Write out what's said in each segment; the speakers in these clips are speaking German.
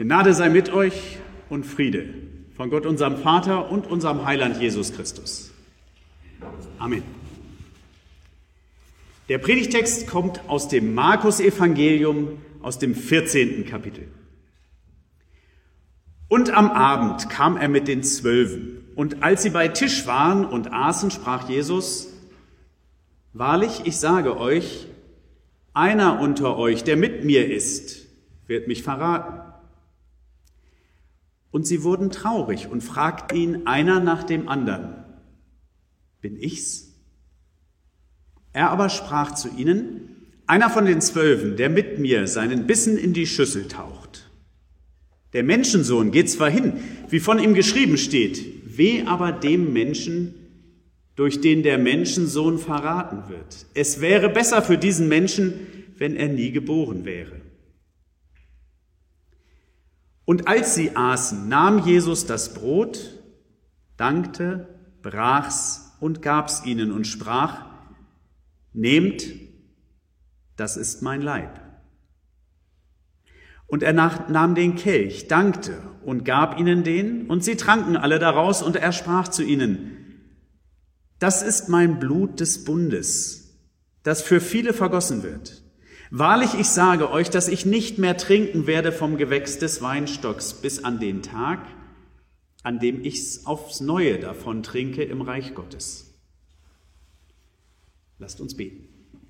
Gnade sei mit euch und Friede von Gott, unserem Vater und unserem Heiland Jesus Christus. Amen. Der Predigtext kommt aus dem Markus-Evangelium, aus dem 14. Kapitel. Und am Abend kam er mit den 12. Und als sie bei Tisch waren und aßen, sprach Jesus: Wahrlich, ich sage euch, einer unter euch, der mit mir ist, wird mich verraten. Und sie wurden traurig und fragten ihn einer nach dem anderen: Bin ich's? Er aber sprach zu ihnen: Einer von den 12, der mit mir seinen Bissen in die Schüssel taucht. Der Menschensohn geht zwar hin, wie von ihm geschrieben steht, weh aber dem Menschen, durch den der Menschensohn verraten wird. Es wäre besser für diesen Menschen, wenn er nie geboren wäre. Und als sie aßen, nahm Jesus das Brot, dankte, brach's und gab's ihnen und sprach: Nehmt, das ist mein Leib. Und er nahm den Kelch, dankte und gab ihnen den, und sie tranken alle daraus, und er sprach zu ihnen: Das ist mein Blut des Bundes, das für viele vergossen wird. Wahrlich, ich sage euch, dass ich nicht mehr trinken werde vom Gewächs des Weinstocks bis an den Tag, an dem ich's aufs Neue davon trinke im Reich Gottes. Lasst uns beten.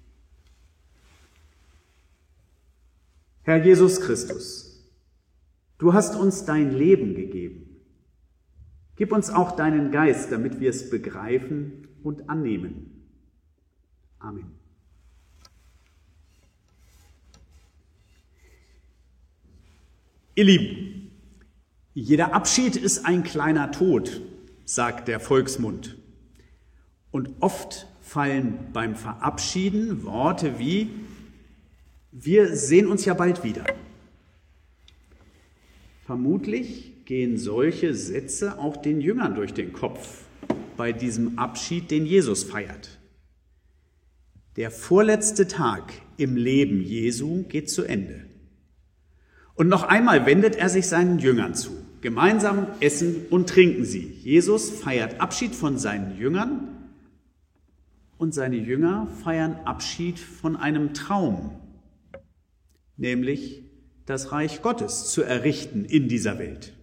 Herr Jesus Christus, du hast uns dein Leben gegeben. Gib uns auch deinen Geist, damit wir es begreifen und annehmen. Amen. Ihr Lieben, jeder Abschied ist ein kleiner Tod, sagt der Volksmund. Und oft fallen beim Verabschieden Worte wie: Wir sehen uns ja bald wieder. Vermutlich gehen solche Sätze auch den Jüngern durch den Kopf bei diesem Abschied, den Jesus feiert. Der vorletzte Tag im Leben Jesu geht zu Ende. Und noch einmal wendet er sich seinen Jüngern zu. Gemeinsam essen und trinken sie. Jesus feiert Abschied von seinen Jüngern und seine Jünger feiern Abschied von einem Traum, nämlich das Reich Gottes zu errichten in dieser Welt.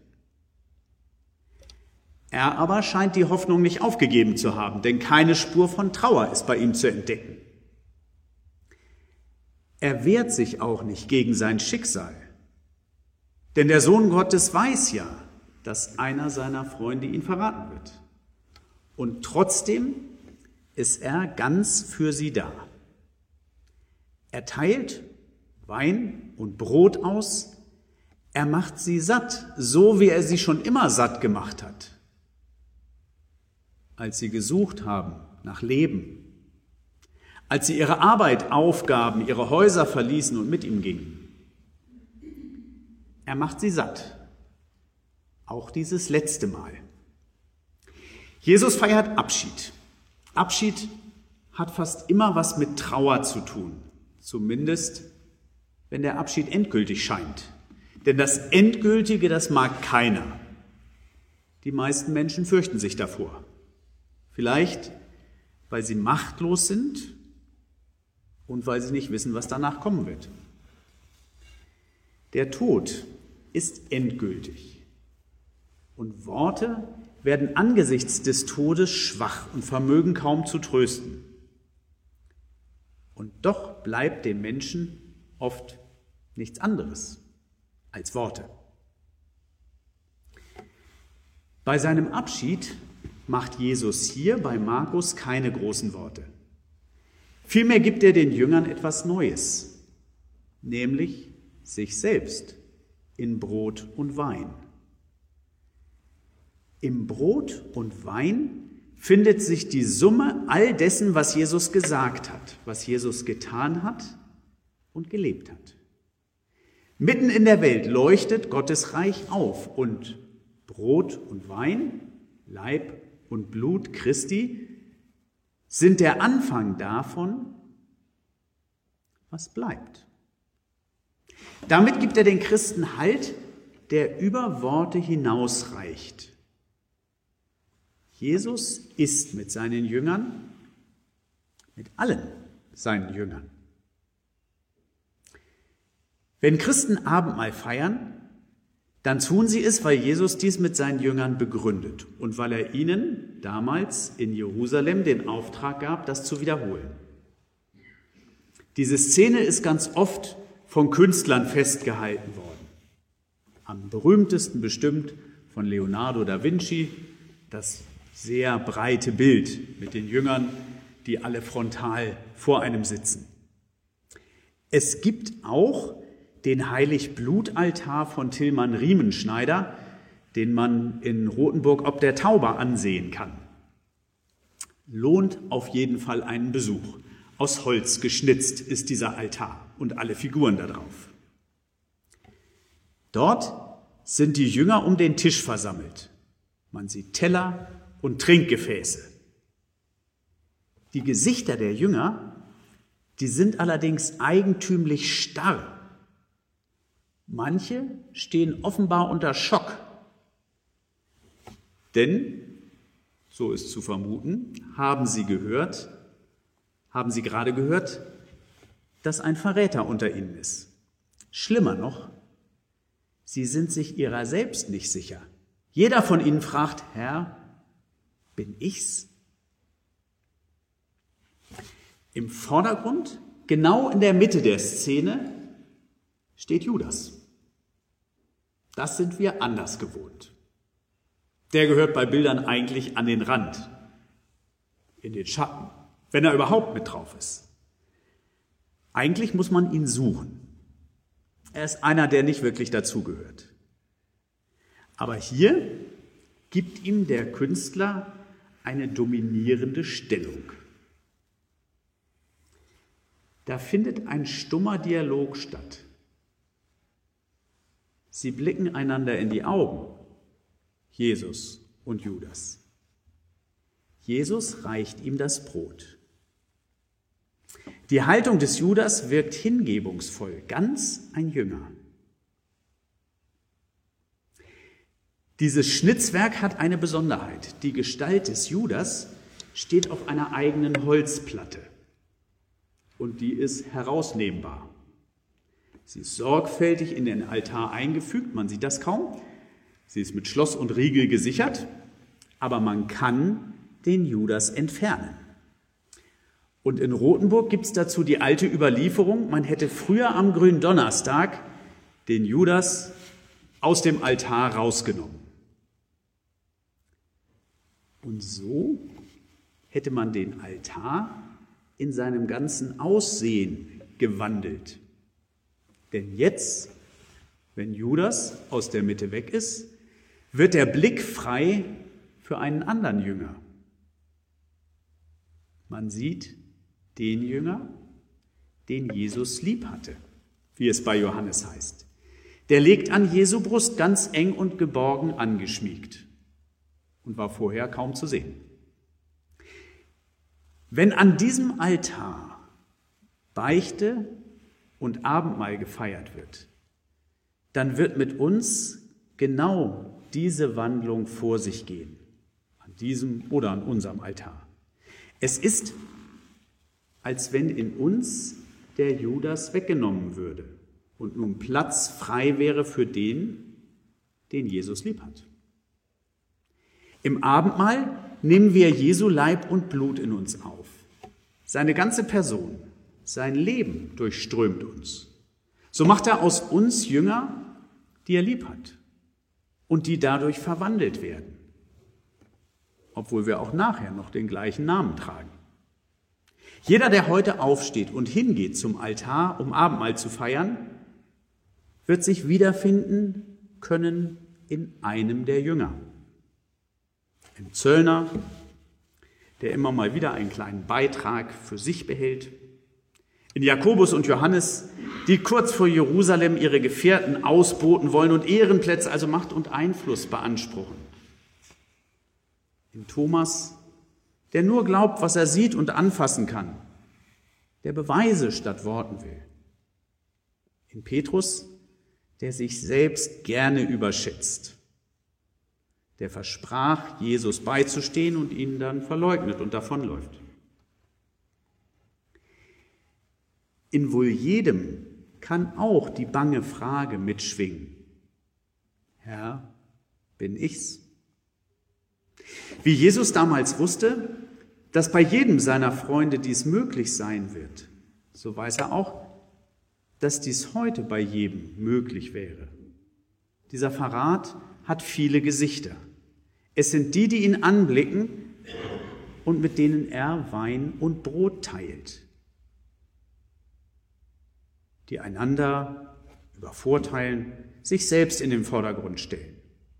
Er aber scheint die Hoffnung nicht aufgegeben zu haben, denn keine Spur von Trauer ist bei ihm zu entdecken. Er wehrt sich auch nicht gegen sein Schicksal, denn der Sohn Gottes weiß ja, dass einer seiner Freunde ihn verraten wird. Und trotzdem ist er ganz für sie da. Er teilt Wein und Brot aus, er macht sie satt, so wie er sie schon immer satt gemacht hat, als sie gesucht haben nach Leben, als sie ihre Arbeit aufgaben, ihre Häuser verließen und mit ihm gingen. Er macht sie satt, auch dieses letzte Mal. Jesus feiert Abschied. Abschied hat fast immer was mit Trauer zu tun, zumindest wenn der Abschied endgültig scheint. Denn das Endgültige, das mag keiner. Die meisten Menschen fürchten sich davor. Vielleicht, weil sie machtlos sind und weil sie nicht wissen, was danach kommen wird. Der Tod ist endgültig. Und Worte werden angesichts des Todes schwach und vermögen kaum zu trösten. Und doch bleibt dem Menschen oft nichts anderes als Worte. Bei seinem Abschied macht Jesus hier bei Markus keine großen Worte. Vielmehr gibt er den Jüngern etwas Neues, nämlich sich selbst in Brot und Wein. Im Brot und Wein findet sich die Summe all dessen, was Jesus gesagt hat, was Jesus getan hat und gelebt hat. Mitten in der Welt leuchtet Gottes Reich auf und Brot und Wein, Leib und Blut Christi, sind der Anfang davon, was bleibt. Damit gibt er den Christen Halt der über Worte hinausreicht. Jesus ist mit seinen Jüngern, mit allen seinen Jüngern. Wenn Christen Abendmahl feiern, dann tun sie es, weil Jesus dies mit seinen Jüngern begründet und weil er ihnen damals in Jerusalem den Auftrag gab, das zu wiederholen. Diese Szene ist ganz oft von Künstlern festgehalten worden. Am berühmtesten bestimmt von Leonardo da Vinci, das sehr breite Bild mit den Jüngern, die alle frontal vor einem sitzen. Es gibt auch den Heilig-Blut-Altar von Tilman Riemenschneider, den man in Rothenburg ob der Tauber ansehen kann. Lohnt auf jeden Fall einen Besuch. Aus Holz geschnitzt ist dieser Altar und alle Figuren da drauf. Dort sind die Jünger um den Tisch versammelt. Man sieht Teller und Trinkgefäße. Die Gesichter der Jünger, die sind allerdings eigentümlich starr. Manche stehen offenbar unter Schock. Denn, so ist zu vermuten, haben sie gerade gehört, dass ein Verräter unter ihnen ist. Schlimmer noch, sie sind sich ihrer selbst nicht sicher. Jeder von ihnen fragt, Herr, bin ich's? Im Vordergrund, genau in der Mitte der Szene, steht Judas. Das sind wir anders gewohnt. Der gehört bei Bildern eigentlich an den Rand, in den Schatten, wenn er überhaupt mit drauf ist. Eigentlich muss man ihn suchen. Er ist einer, der nicht wirklich dazugehört. Aber hier gibt ihm der Künstler eine dominierende Stellung. Da findet ein stummer Dialog statt. Sie blicken einander in die Augen, Jesus und Judas. Jesus reicht ihm das Brot. Die Haltung des Judas wirkt hingebungsvoll, ganz ein Jünger. Dieses Schnitzwerk hat eine Besonderheit. Die Gestalt des Judas steht auf einer eigenen Holzplatte und die ist herausnehmbar. Sie ist sorgfältig in den Altar eingefügt, man sieht das kaum. Sie ist mit Schloss und Riegel gesichert, aber man kann den Judas entfernen. Und in Rothenburg gibt es dazu die alte Überlieferung, man hätte früher am Gründonnerstag den Judas aus dem Altar rausgenommen. Und so hätte man den Altar in seinem ganzen Aussehen gewandelt. Denn jetzt, wenn Judas aus der Mitte weg ist, wird der Blick frei für einen anderen Jünger. Man sieht den Jünger, den Jesus lieb hatte, wie es bei Johannes heißt. Der legt an Jesu Brust ganz eng und geborgen angeschmiegt und war vorher kaum zu sehen. Wenn an diesem Altar Beichte und Abendmahl gefeiert wird, dann wird mit uns genau diese Wandlung vor sich gehen, an diesem oder an unserem Altar. Es ist, als wenn in uns der Judas weggenommen würde und nun Platz frei wäre für den, den Jesus lieb hat. Im Abendmahl nehmen wir Jesu Leib und Blut in uns auf. Seine ganze Person, sein Leben durchströmt uns. So macht er aus uns Jünger, die er lieb hat und die dadurch verwandelt werden, obwohl wir auch nachher noch den gleichen Namen tragen. Jeder, der heute aufsteht und hingeht zum Altar, um Abendmahl zu feiern, wird sich wiederfinden können in einem der Jünger. Ein Zöllner, der immer mal wieder einen kleinen Beitrag für sich behält. In Jakobus und Johannes, die kurz vor Jerusalem ihre Gefährten ausboten wollen und Ehrenplätze, also Macht und Einfluss beanspruchen. In Thomas, der nur glaubt, was er sieht und anfassen kann, der Beweise statt Worten will. In Petrus, der sich selbst gerne überschätzt, der versprach, Jesus beizustehen und ihn dann verleugnet und davonläuft. In wohl jedem kann auch die bange Frage mitschwingen: Herr, bin ich's? Wie Jesus damals wusste, dass bei jedem seiner Freunde dies möglich sein wird, so weiß er auch, dass dies heute bei jedem möglich wäre. Dieser Verrat hat viele Gesichter. Es sind die, die ihn anblicken und mit denen er Wein und Brot teilt, die einander übervorteilen, sich selbst in den Vordergrund stellen.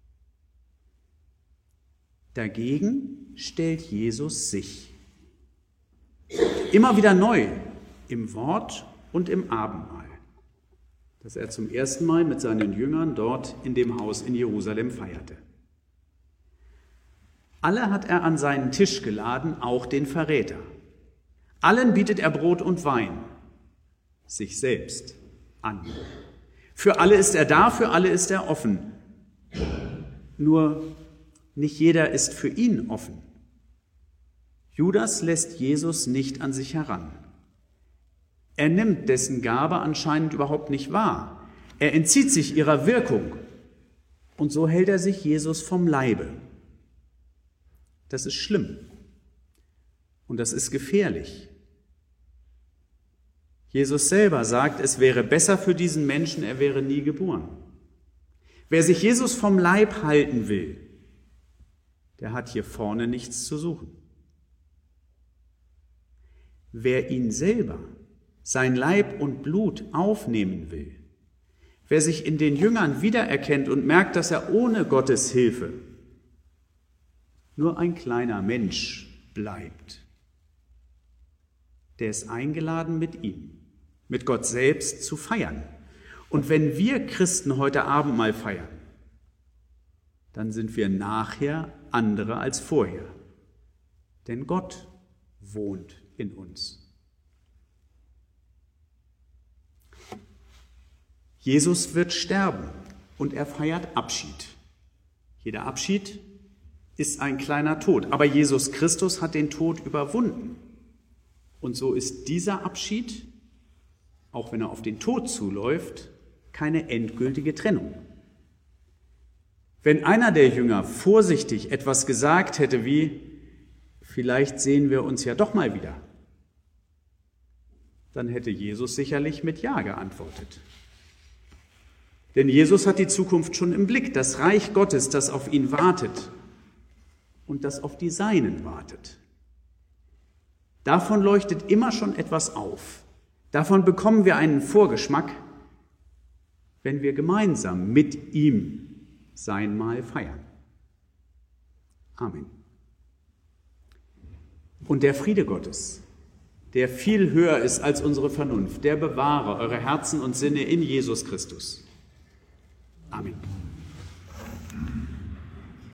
Dagegen stellt Jesus sich immer wieder neu im Wort und im Abendmahl, das er zum ersten Mal mit seinen Jüngern dort in dem Haus in Jerusalem feierte. Alle hat er an seinen Tisch geladen, auch den Verräter. Allen bietet er Brot und Wein, sich selbst an. Für alle ist er da, für alle ist er offen. Nur nicht jeder ist für ihn offen. Judas lässt Jesus nicht an sich heran. Er nimmt dessen Gabe anscheinend überhaupt nicht wahr. Er entzieht sich ihrer Wirkung. Und so hält er sich Jesus vom Leibe. Das ist schlimm. Und das ist gefährlich. Jesus selber sagt, es wäre besser für diesen Menschen, er wäre nie geboren. Wer sich Jesus vom Leib halten will, der hat hier vorne nichts zu suchen. Wer ihn selber, sein Leib und Blut aufnehmen will, wer sich in den Jüngern wiedererkennt und merkt, dass er ohne Gottes Hilfe nur ein kleiner Mensch bleibt, der ist eingeladen, mit ihm, mit Gott selbst zu feiern. Und wenn wir Christen heute Abendmahl feiern, dann sind wir nachher andere als vorher. Denn Gott wohnt in uns. Jesus wird sterben und er feiert Abschied. Jeder Abschied ist ein kleiner Tod, aber Jesus Christus hat den Tod überwunden. Und so ist dieser Abschied, auch wenn er auf den Tod zuläuft, keine endgültige Trennung. Wenn einer der Jünger vorsichtig etwas gesagt hätte wie, vielleicht sehen wir uns ja doch mal wieder, dann hätte Jesus sicherlich mit Ja geantwortet. Denn Jesus hat die Zukunft schon im Blick, das Reich Gottes, das auf ihn wartet und das auf die Seinen wartet. Davon leuchtet immer schon etwas auf. Davon bekommen wir einen Vorgeschmack, wenn wir gemeinsam mit ihm sein Mahl feiern. Amen. Und der Friede Gottes, der viel höher ist als unsere Vernunft, der bewahre eure Herzen und Sinne in Jesus Christus. Amen.